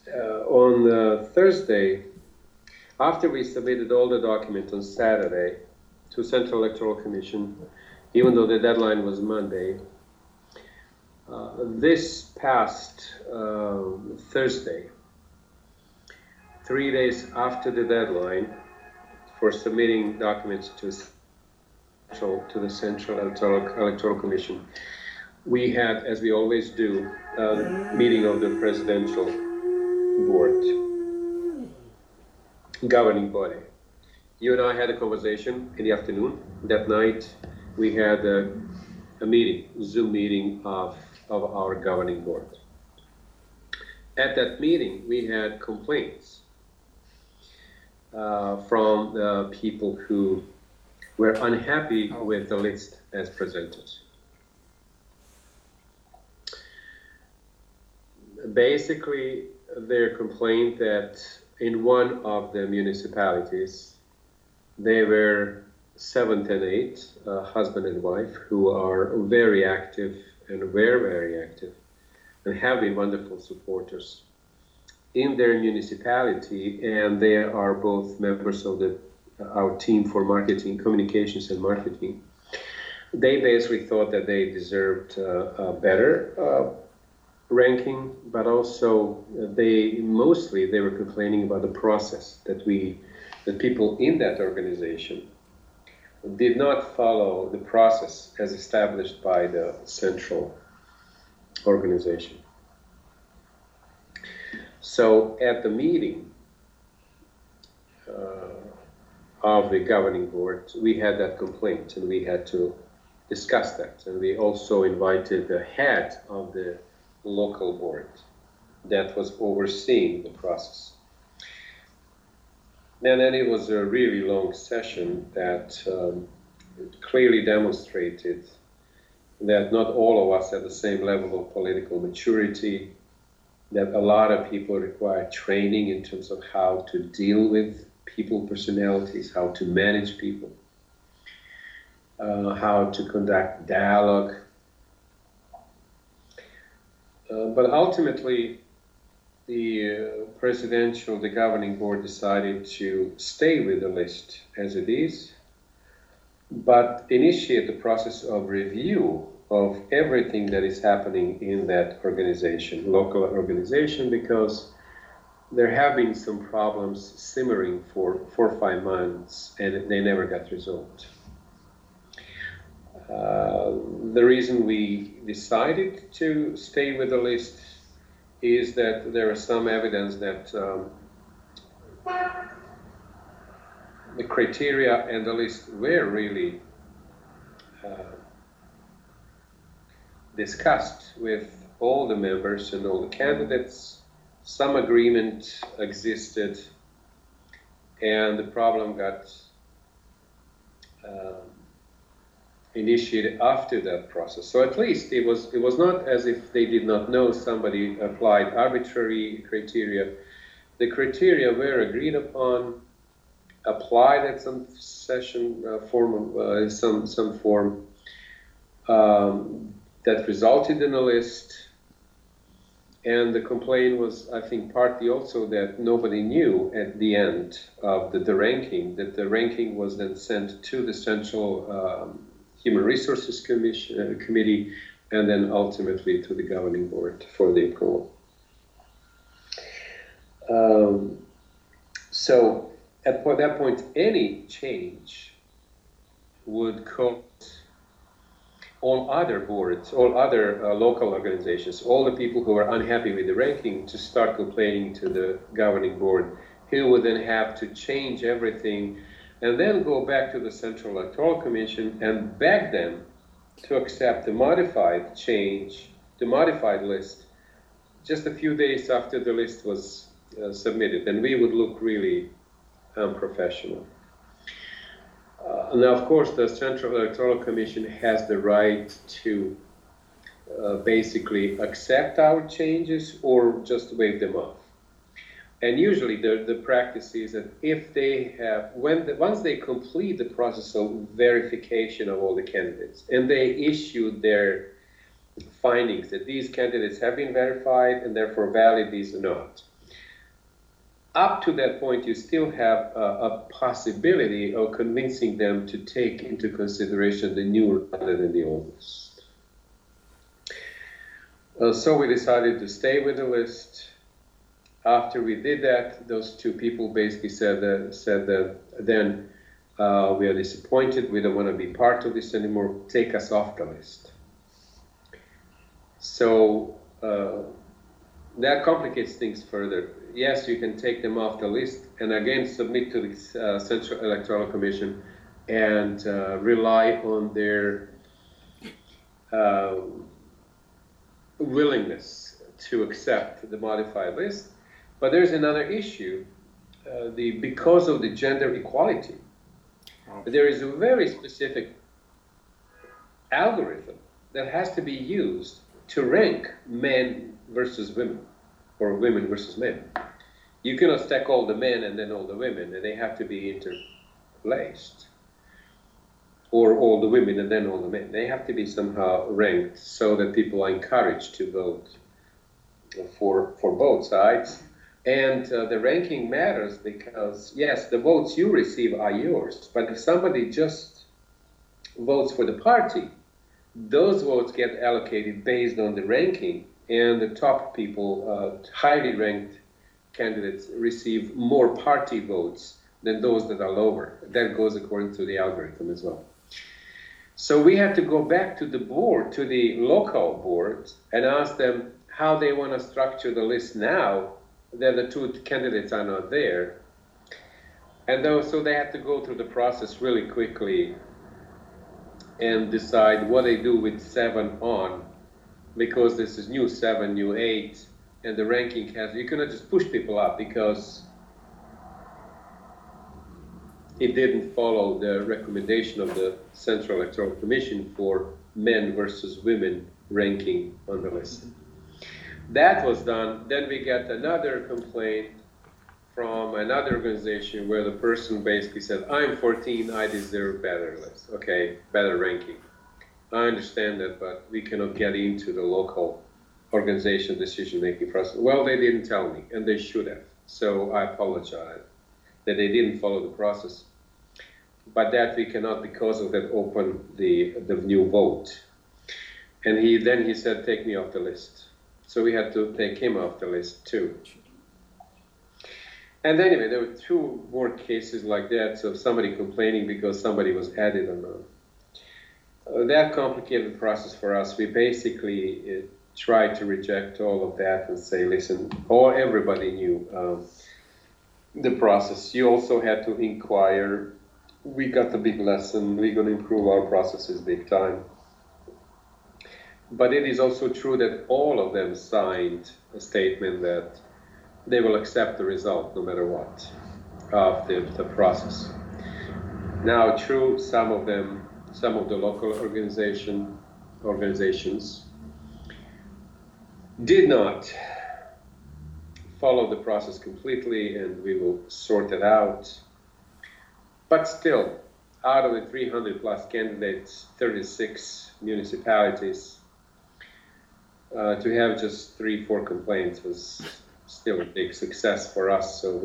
On Thursday, after we submitted all the documents on Saturday to Central Electoral Commission, even though the deadline was Monday, this past Thursday, 3 days after the deadline for submitting documents to the Central Electoral Commission, we had, as we always do, a meeting of the Presidential Board, governing body. You and I had a conversation in the afternoon. That night, we had a meeting, Zoom meeting of our governing board. At that meeting, we had complaints from the people who were unhappy with the list as presented. Basically, their complaint that in one of the municipalities, they were 7 and 8, husband and wife, who are very active and were very active and have been wonderful supporters in their municipality, and they are both members of our team for marketing, communications and marketing. They basically thought that they deserved a better ranking, but also they were complaining about the process that people in that organization did not follow the process as established by the central organization. So at the meeting of the governing board, we had that complaint and we had to discuss that. And we also invited the head of the local board that was overseeing the process. And then it was a really long session that clearly demonstrated that not all of us have the same level of political maturity, that a lot of people require training in terms of how to deal with people personalities, how to manage people, how to conduct dialogue. But ultimately, the governing board decided to stay with the list as it is, but initiate the process of review of everything that is happening in that organization, local organization, because there have been some problems simmering for 4 or 5 months and they never got resolved. The reason we decided to stay with the list is that there is some evidence that the criteria and the list were really discussed with all the members and all the candidates. Some agreement existed, and the problem got initiated after that process. So at least it was not as if they did not know somebody applied arbitrary criteria. The criteria were agreed upon, applied at some session some form that resulted in a list. And the complaint was, I think, partly also that nobody knew at the end of the ranking, that the ranking was then sent to the Central Human Resources Committee, and then ultimately to the governing board for the approval. So at that point, any change would cause all other boards, all other local organizations, all the people who are unhappy with the ranking to start complaining to the governing board, who would then have to change everything and then go back to the Central Electoral Commission and beg them to accept the modified list just a few days after the list was submitted, and we would look really unprofessional. Now, of course, the Central Electoral Commission has the right to basically accept our changes or just waive them off. And usually the practice is that if they have, once they complete the process of verification of all the candidates and they issue their findings that these candidates have been verified and therefore valid, these are not, up to that point, you still have a possibility of convincing them to take into consideration the new rather than the oldest. So we decided to stay with the list. After we did that, those two people basically said that then we are disappointed, we don't want to be part of this anymore, take us off the list. So that complicates things further. Yes, you can take them off the list and again submit to the Central Electoral Commission and rely on their willingness to accept the modified list. But there's another issue, because of the gender equality, there is a very specific algorithm that has to be used to rank men versus women, or women versus men. You cannot stack all the men and then all the women, and they have to be interlaced. Or all the women and then all the men. They have to be somehow ranked so that people are encouraged to vote for both sides. And the ranking matters because, yes, the votes you receive are yours, but if somebody just votes for the party, those votes get allocated based on the ranking, and the top people, highly ranked candidates, receive more party votes than those that are lower. That goes according to the algorithm as well. So we have to go back to the board, to the local board, and ask them how they want to structure the list now that the two candidates are not there. And so they have to go through the process really quickly and decide what they do with 7 on, because this is new 7, new 8, and the ranking you cannot just push people up because it didn't follow the recommendation of the Central Electoral Commission for men versus women ranking on the list. That was done. Then we got another complaint from another organization where the person basically said, I'm 14, I deserve better list. Okay, better ranking. I understand that, but we cannot get into the local organization decision-making process. Well, they didn't tell me, and they should have. So I apologize that they didn't follow the process. But that we cannot, because of that, open the new vote. And he said, take me off the list. So we had to take him off the list too. And anyway, there were 2 more cases like that, so somebody complaining because somebody was added or not. That complicated the process for us. We basically tried to reject all of that and say, listen, everybody knew the process. You also had to inquire. We got the big lesson. We're going to improve our processes big time. But it is also true that all of them signed a statement that they will accept the result no matter what of the process. Now, true, some of the local organizations did not follow the process completely, and we will sort it out. But still, out of the 300 plus candidates, 36 municipalities, to have just 3-4 complaints was still a big success for us. So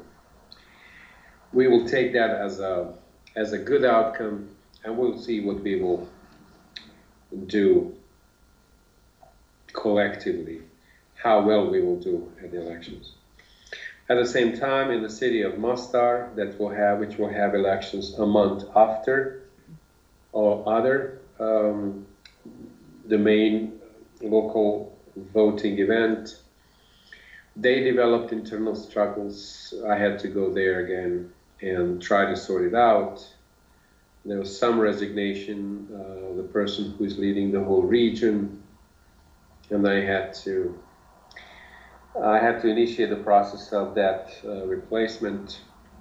we will take that as a good outcome, and we'll see what we will do collectively, how well we will do at the elections. At the same time, in the city of Mostar, which will have elections a month after or other, the main local voting event, they developed internal struggles. I had to go there again and try to sort it out. There was some resignation, the person who is leading the whole region, and I had to initiate the process of that replacement.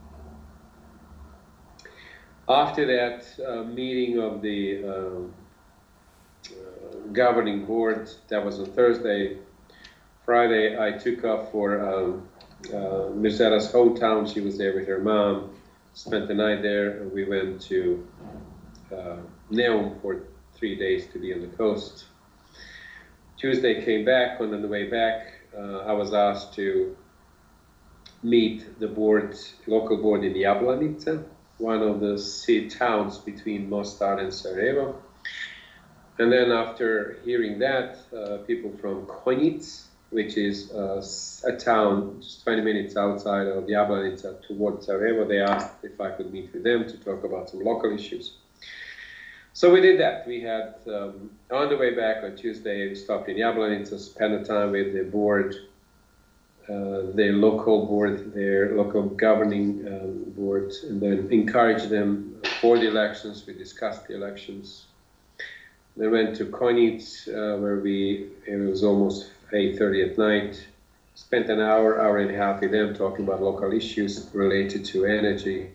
After that meeting of the governing board, that was on Thursday. Friday, I took off for Mirzeta's hometown. She was there with her mom, spent the night there, and we went to Neum for 3 days to be on the coast. Tuesday came back, and on the way back, I was asked to meet the local board in Jablanica, one of the towns between Mostar and Sarajevo. And then after hearing that, people from Konjic, which is a town just 20 minutes outside of Jablanica towards Sarajevo, they asked if I could meet with them to talk about some local issues. So we did that. We had, on the way back on Tuesday, we stopped in Jablanica, spent the time with the board, their local board, their local governing board, and then encouraged them for the elections. We discussed the elections. Then went to Konjic, where it was almost 8:30 at night. Spent an hour and a half with them talking about local issues related to energy.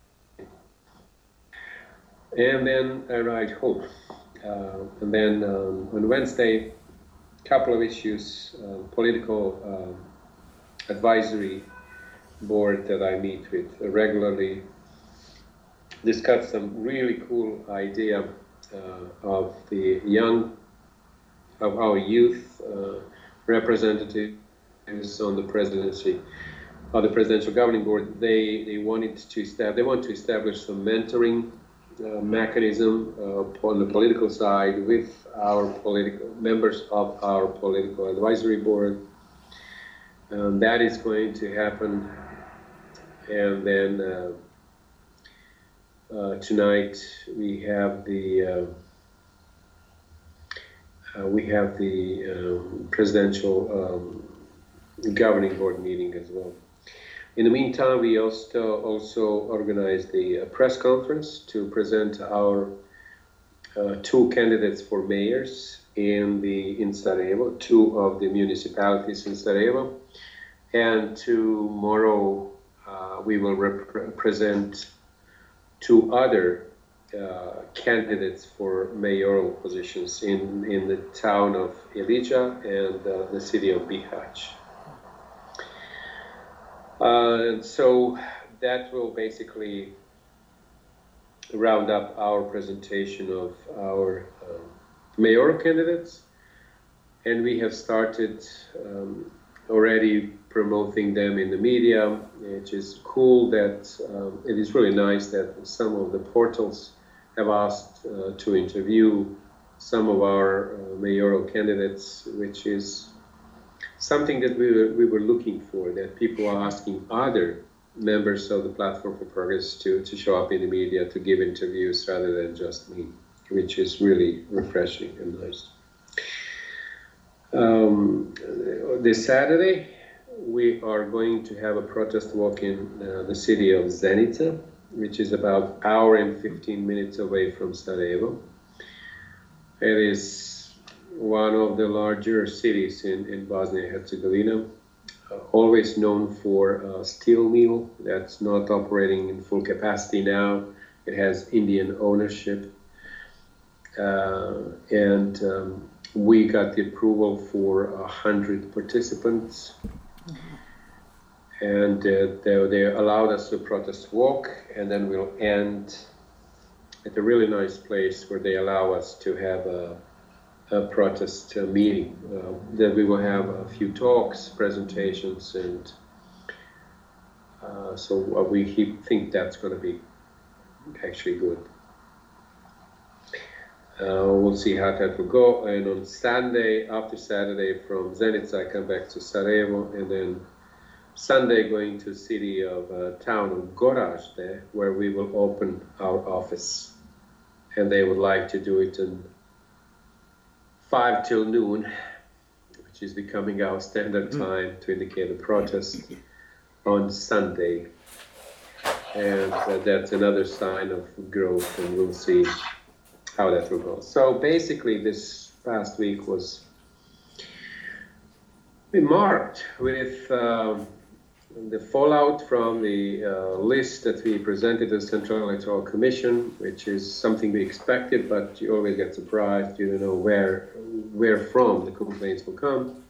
And then I arrived home. And then on Wednesday, a couple of issues, political advisory board that I meet with regularly, discussed some really cool idea of our youth representatives on the presidency, of the presidential governing board. They want to establish some mentoring mechanism on the political side with our political members of our political advisory board. That is going to happen, and then tonight we have the presidential governing board meeting as well. In the meantime, we also organized the press conference to present our two candidates for mayors in Sarajevo, two of the municipalities in Sarajevo, and tomorrow we will present two other candidates for mayoral positions in the town of Ilija and the city of Bihać. And so that will basically round up our presentation of our mayoral candidates. And we have started already promoting them in the media, which is cool. That it is really nice that some of the portals have asked to interview some of our mayoral candidates, which is something that we were looking for, that people are asking other members of the Platform for Progress to show up in the media, to give interviews rather than just me, which is really refreshing and nice. This Saturday, we are going to have a protest walk in the city of Zenica, which is about an hour and 15 minutes away from Sarajevo. It is one of the larger cities in Bosnia and Herzegovina, always known for a steel mill that's not operating in full capacity now. It has Indian ownership. And we got the approval for 100 participants. And they allowed us to protest walk, and then we'll end at a really nice place where they allow us to have a protest meeting. Then we will have a few talks, presentations, and so we think that's going to be actually good. We'll see how that will go. And on Sunday, after Saturday, from Zenica, I come back to Sarajevo, and then Sunday going to the city of town of Gorazde, where we will open our office. And they would like to do it in 5 till noon, which is becoming our standard time to indicate a protest on Sunday. And that's another sign of growth, and we'll see how that will go. So basically this past week was marked with the fallout from the list that we presented to the Central Electoral Commission, which is something we expected, but you always get surprised. You don't know where from the complaints will come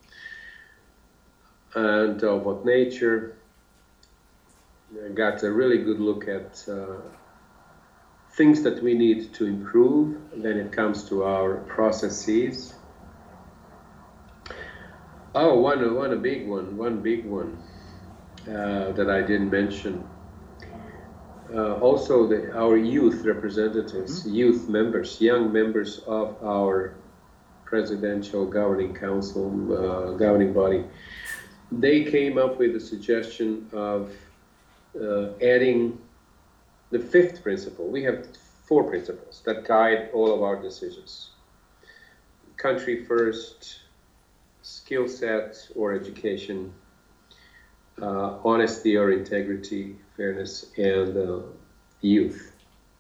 and of what nature. I got a really good look at things that we need to improve when it comes to our processes. Oh, one big one. that I didn't mention. Also, our youth representatives, youth members, young members of our presidential governing council, governing body, they came up with the suggestion of adding the fifth principle. We have 4 principles that guide all of our decisions: country first, skill set or education, honesty or integrity, fairness, and youth.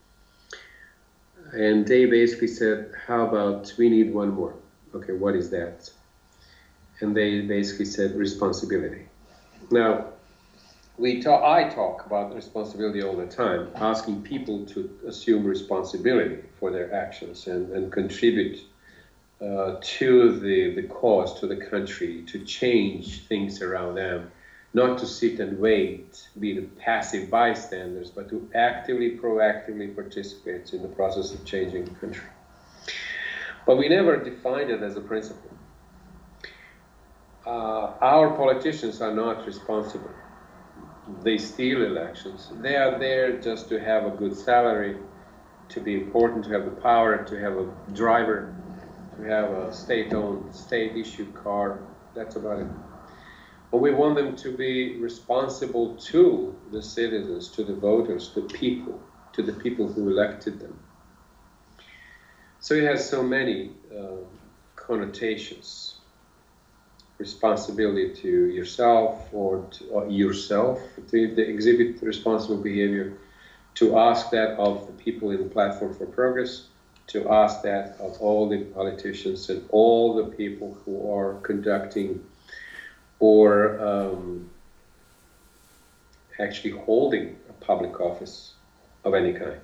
And they basically said, how about we need one more? Okay, what is that? And they basically said responsibility. Now, I talk about responsibility all the time, asking people to assume responsibility for their actions and contribute to the cause, to the country, to change things around them, not to sit and wait, be the passive bystanders, but to actively, proactively participate in the process of changing the country. But we never defined it as a principle. Our politicians are not responsible. They steal elections. They are there just to have a good salary, to be important, to have the power, to have a driver, to have a state-owned, state-issued car. That's about it. But we want them to be responsible to the citizens, to the voters, to the people who elected them. So it has so many connotations. Responsibility to yourself or to exhibit responsible behavior, to ask that of the people in the Platform for Progress, to ask that of all the politicians and all the people who are conducting or actually holding a public office of any kind.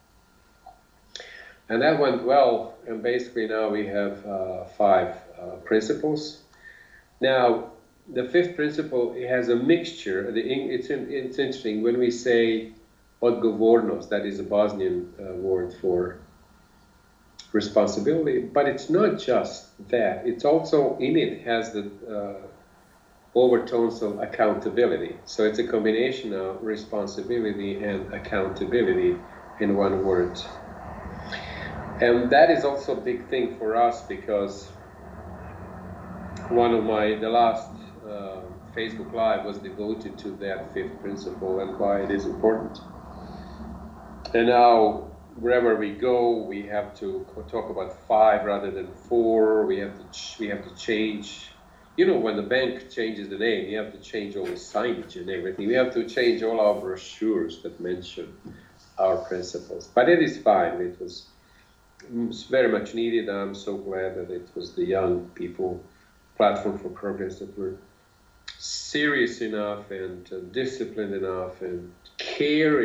And that went well, and basically now we have 5 principles. Now, the 5th principle, it has a mixture. It's interesting when we say odgovornost, that is a Bosnian word for responsibility, but it's not just that. It's also, in it, has the overtones of accountability. So it's a combination of responsibility and accountability in one word. And that is also a big thing for us, because the last Facebook Live was devoted to that 5th principle and why it is important. And now, wherever we go, we have to talk about 5 rather than 4. We have to change. You know, when the bank changes the name, you have to change all the signage and everything. We have to change all our brochures that mention our principles. But it is fine. It was very much needed. I'm so glad that it was the young people, Platform for Progress, that were serious enough and disciplined enough and care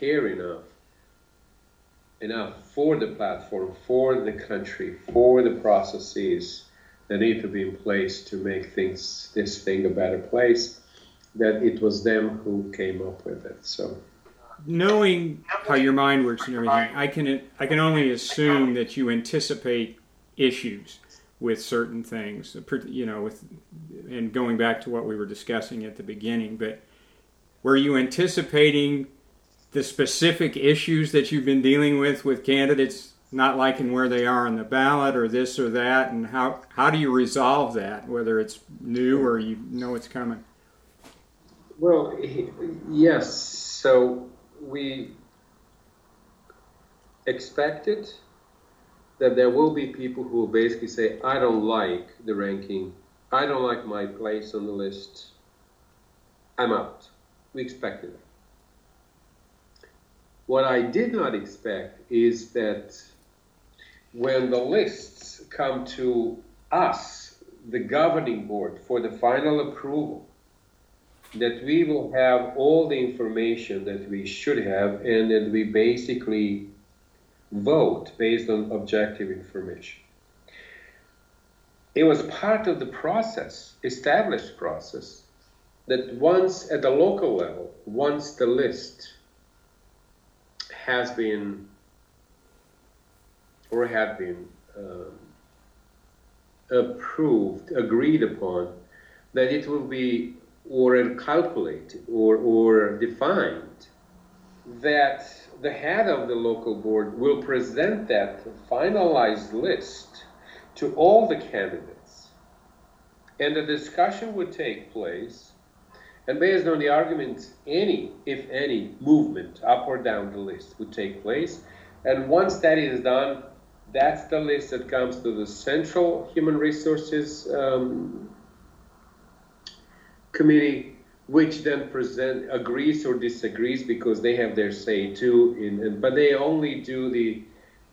enough for the platform, for the country, for the processes that need to be in place to make this thing a better place, that it was them who came up with it. So, knowing how your mind works and everything, I can only assume that you anticipate issues with certain things, and going back to what we were discussing at the beginning, but were you anticipating the specific issues that you've been dealing with candidates not liking where they are on the ballot or this or that, and how do you resolve that, whether it's new or you know it's coming? Well, yes, so we expected that there will be people who will basically say, I don't like the ranking, I don't like my place on the list, I'm out. We expected that. What I did not expect is that when the lists come to us, the governing board, for the final approval, that we will have all the information that we should have, and that we basically vote based on objective information. It was part of the process, established process, that once at the local level, once the list has been or had been approved, agreed upon, that it will be or calculated or defined, that the head of the local board will present that finalized list to all the candidates, and a discussion would take place, and based on the arguments, any, if any, movement up or down the list would take place. And once that is done, that's the list that comes to the Central Human Resources Committee, which then agrees or disagrees, because they have their say too. But they only do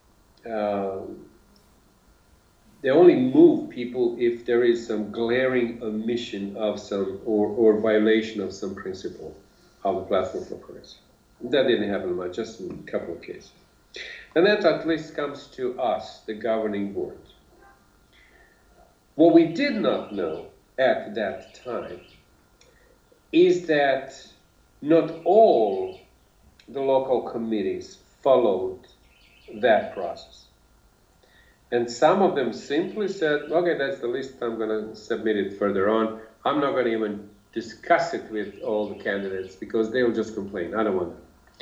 they only move people if there is some glaring omission of some or violation of some principle of the platform for progress. That didn't happen much, just in a couple of cases. And that at least comes to us, the governing board. What we did not know at that time is that not all the local committees followed that process. And some of them simply said, okay, that's the list, I'm going to submit it further on. I'm not going to even discuss it with all the candidates because they'll just complain. I don't want that.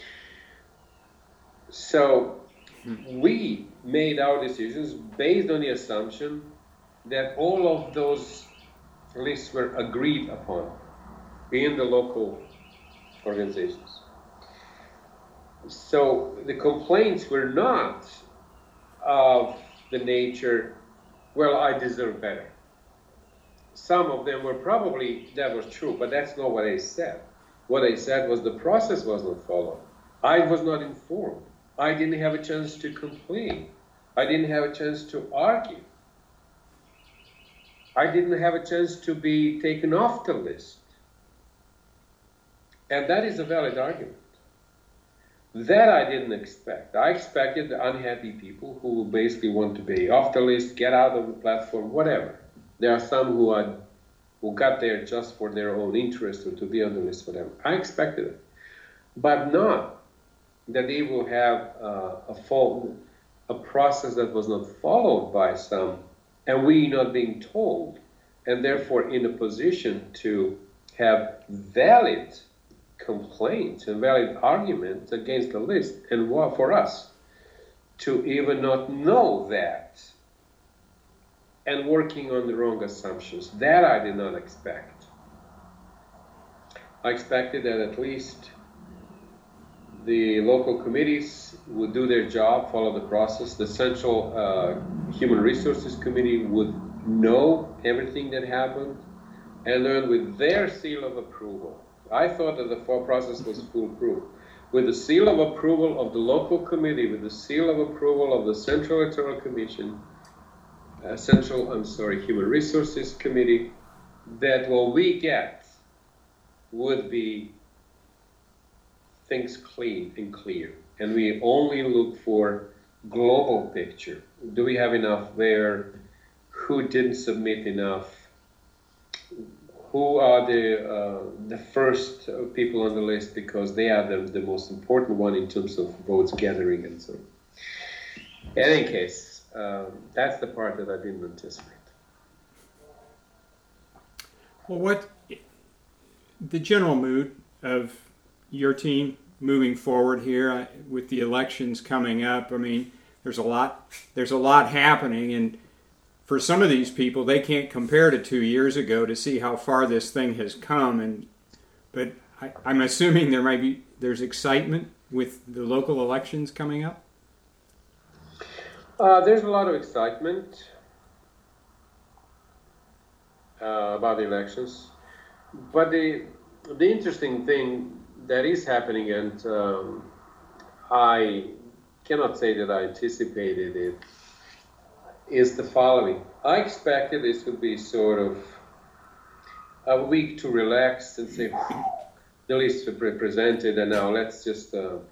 So we made our decisions based on the assumption that all of those lists were agreed upon in the local organizations. So the complaints were not of the nature, well, I deserve better. Some of them were probably, that was true, but that's not what I said. What I said was the process was not followed. I was not informed. I didn't have a chance to complain. I didn't have a chance to argue. I didn't have a chance to be taken off the list. And that is a valid argument. That I didn't expect. I expected the unhappy people who basically want to be off the list, get out of the platform, whatever. There are some who got there just for their own interest or to be on the list, whatever. I expected it. But not that they will have a process that was not followed by some, and we not being told, and therefore in a position to have valid complaints and valid arguments against the list, and for us to even not know that and working on the wrong assumptions. That I did not expect. I expected that at least the local committees would do their job, follow the process. The Central Human Resources Committee would know everything that happened, and then with their seal of approval. I thought that the full process was foolproof. With the seal of approval of the local committee, with the seal of approval of the Central Electoral Commission, Human Resources Committee, that what we get would be things clean and clear. And we only look for global picture. Do we have enough there? Who didn't submit enough? Who are the first people on the list, because they are the most important one in terms of votes gathering and so on. In any case, that's the part that I didn't anticipate. Well, what the general mood of your team moving forward here with the elections coming up? I mean, there's a lot happening, and for some of these people, they can't compare to 2 years ago to see how far this thing has come. But I'm assuming there's excitement with the local elections coming up. There's a lot of excitement about the elections, but the interesting thing that is happening, and I cannot say that I anticipated it, is the following. I expected this would be sort of a week to relax and say, the list is presented, and now let's just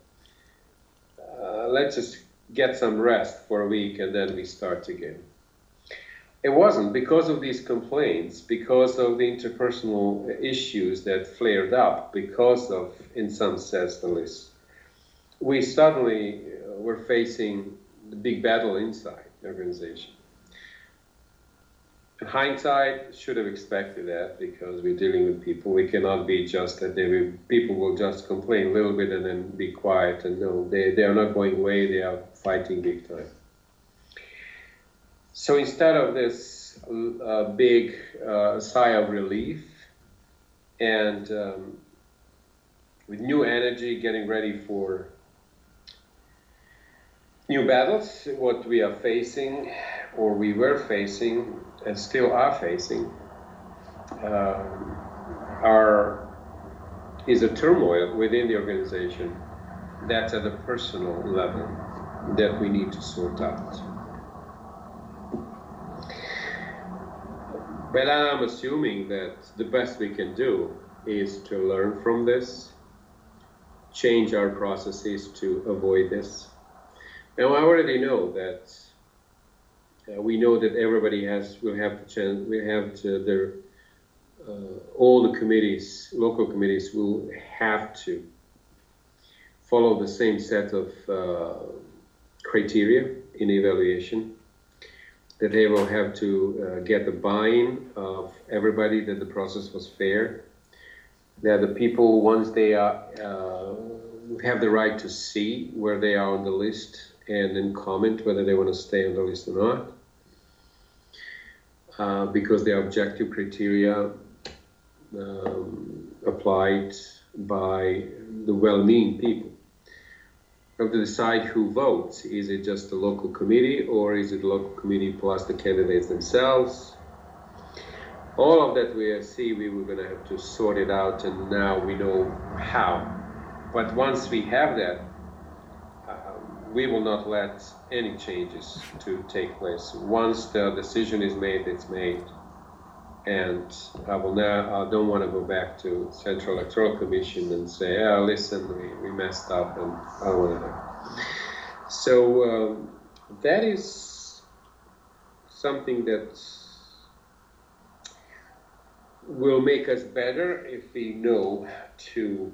get some rest for a week, and then we start again. It wasn't, because of these complaints, because of the interpersonal issues that flared up, because of, in some sense, the list. We suddenly were facing the big battle inside the organization. In hindsight, should have expected that because we're dealing with people. We cannot be just that people will just complain a little bit and then be quiet. And no, they are not going away. They are fighting big time. So instead of this big sigh of relief and with new energy, getting ready for new battles, what we are facing, or we were facing, and still are facing, is a turmoil within the organization that's at a personal level that we need to sort out. But I'm assuming that the best we can do is to learn from this, change our processes to avoid this. Now, I already know that we know that everybody will have all the committees, local committees, will have to follow the same set of criteria in evaluation. That they will have to get the buy-in of everybody, that the process was fair. That the people, once they have the right to see where they are on the list and then comment whether they want to stay on the list or not, because they are objective criteria applied by the well-meaning people. Have to decide who votes. Is it just the local committee, or is it the local committee plus the candidates themselves? All of that we see, we were going to have to sort it out, and now we know how. But once we have that, we will not let any changes to take place. Once the decision is made, it's made. And I don't want to go back to Central Electoral Commission and say, oh, listen, we messed up, and I don't want to do. So that is something that will make us better if we know to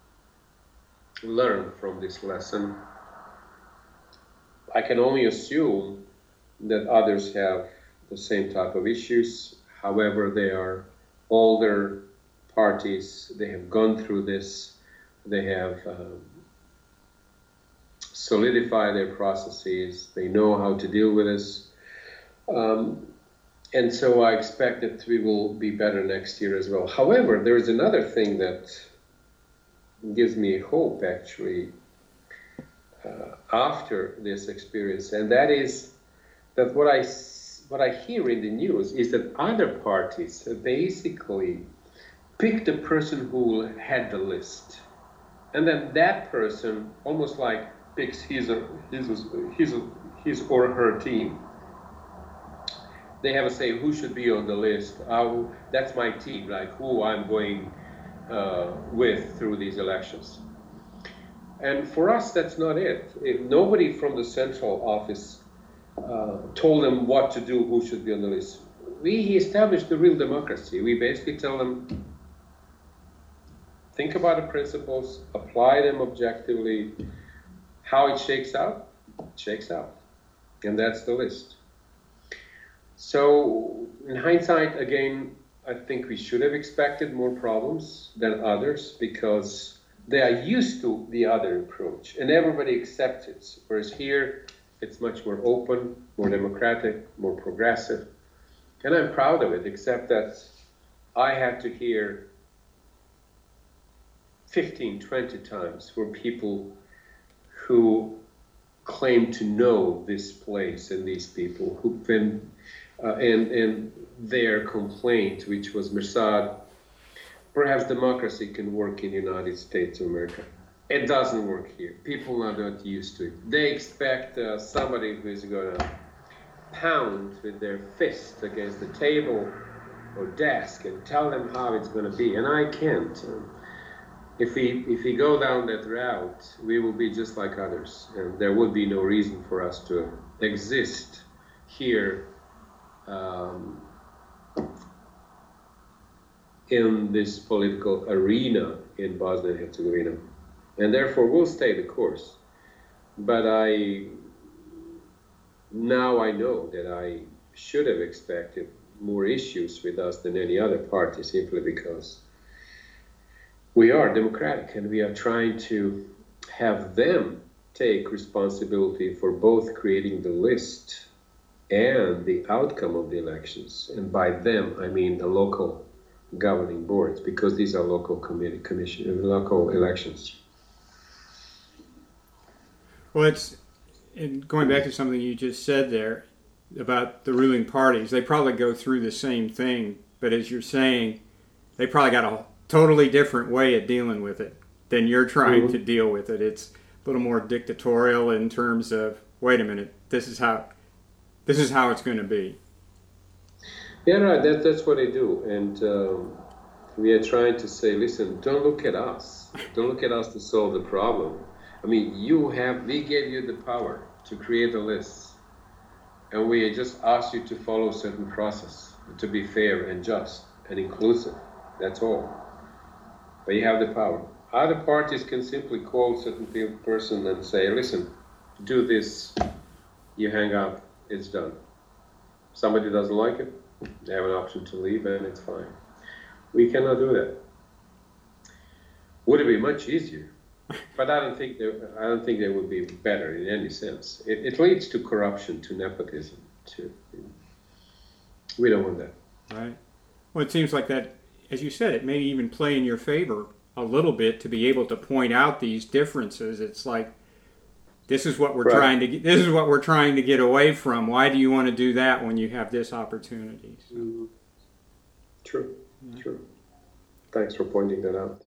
learn from this lesson. I can only assume that others have the same type of issues. However, they are older parties, they have gone through this, they have solidified their processes, they know how to deal with this. And so I expect that we will be better next year as well. However, there is another thing that gives me hope, actually, after this experience, and that is that what I hear in the news is that other parties basically pick the person who had the list, and then that person almost like picks his or her team. They have a say who should be on the list. That's my team, like who I'm going with through these elections. And for us, that's not it. If nobody from the central office told them what to do, who should be on the list. We established the real democracy. We basically tell them, think about the principles, apply them objectively. How it shakes out. And that's the list. So in hindsight, again, I think we should have expected more problems than others because they are used to the other approach and everybody accepts it. Whereas here, it's much more open, more democratic, more progressive. And I'm proud of it, except that I had to hear 15, 20 times from people who claim to know this place and these people who've been, and their complaint, which was, Mirsad, perhaps democracy can work in the United States of America. It doesn't work here. People are not used to it. They expect somebody who is going to pound with their fist against the table or desk and tell them how it's going to be. And I can't. If we go down that route, we will be just like others. And there would be no reason for us to exist here in this political arena in Bosnia and Herzegovina. And therefore we'll stay the course. But now I know that I should have expected more issues with us than any other party, simply because we are democratic and we are trying to have them take responsibility for both creating the list and the outcome of the elections. And by them, I mean the local governing boards, because these are local local elections. Well, and going back to something you just said there about the ruling parties, they probably go through the same thing, but as you're saying, they probably got a totally different way of dealing with it than you're trying to deal with it. It's a little more dictatorial in terms of, wait a minute, this is how it's going to be. Yeah, right. That's what they do, and we are trying to say, listen, don't look at us. Don't look at us to solve the problem. I mean, we gave you the power to create a list, and we just asked you to follow a certain process to be fair and just and inclusive. That's all. But you have the power. Other parties can simply call a certain person and say, listen, do this, you hang up, it's done. Somebody doesn't like it, they have an option to leave, and it's fine. We cannot do that. Would it be much easier? But I don't think they would be better in any sense. It leads to corruption, to nepotism, we don't want that. Right. Well, it seems like that, as you said, it may even play in your favor a little bit to be able to point out these differences. It's like, this is what we're trying to get. This is what we're trying to get away from. Why do you want to do that when you have this opportunity? So. True. True. Thanks for pointing that out.